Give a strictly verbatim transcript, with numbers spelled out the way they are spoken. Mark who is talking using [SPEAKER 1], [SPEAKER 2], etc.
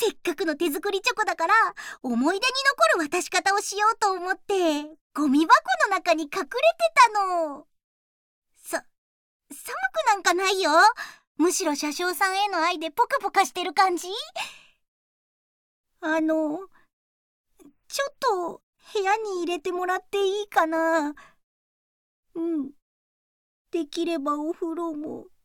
[SPEAKER 1] せっかくの手作りチョコだから思い出に残る渡し方をしようと思ってゴミ箱の中に隠れてたの。さ、寒くなんかないよ。むしろ車掌さんへの愛でポカポカしてる感じ。あの、ちょっと部屋に入れてもらっていいかな。うん。できればお風呂も。